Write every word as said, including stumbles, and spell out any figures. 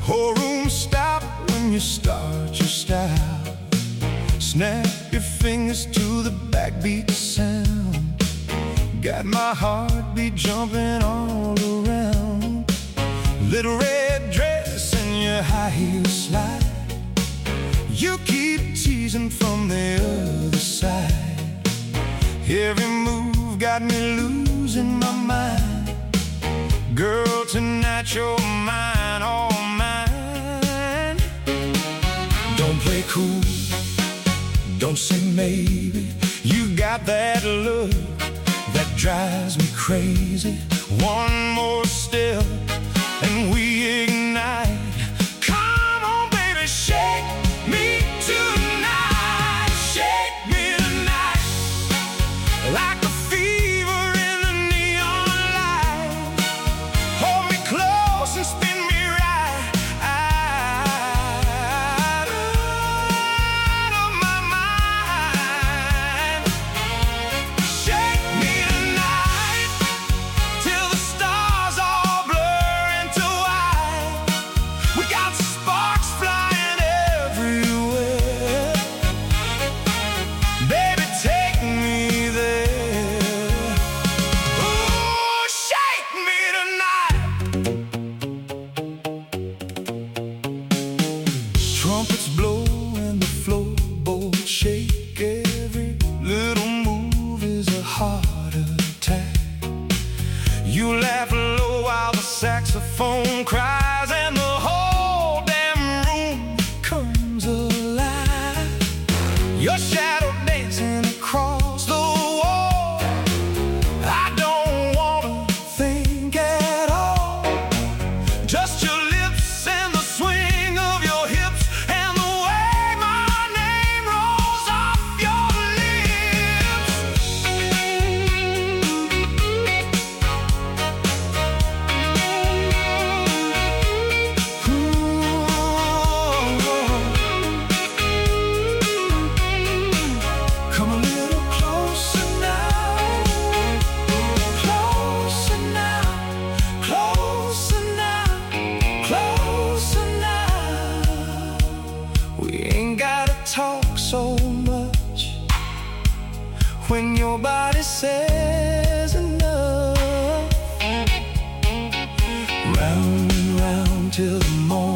Whole room stop when you start your style. Snap your fingers to the backbeat sound. Got my heartbeat jumping all around. Little red dress and your high heel slide. You keep teasing from the other side. Every move got me losing my mind. Girl, tonight you're mine, all mine. Don't play cool, don't say maybe. You got that look that drives me crazy. One more step and we ignite. Come on, baby, shake me tonight. Shake me tonight, like a fever in the neon light. Hold me close and spin me right out of my mind. Shake me tonight till the stars all blur into white. We got sparks flying everywhere. Baby, take me there. Ooh, shake me tonight. Trumpets blow and the floorboards shake. Every little move is a heart attack. You laugh low while the saxophone cries, and the whole damn room comes alive. Your shadow dancing across the wall. I don't wanna think at all. Just your lips and the swing of your hips, and the way my name rolls off your lips. Come a little closer now, closer now, closer now, closer now. We ain't gotta talk so much when your body says enough. Round and round till the morning.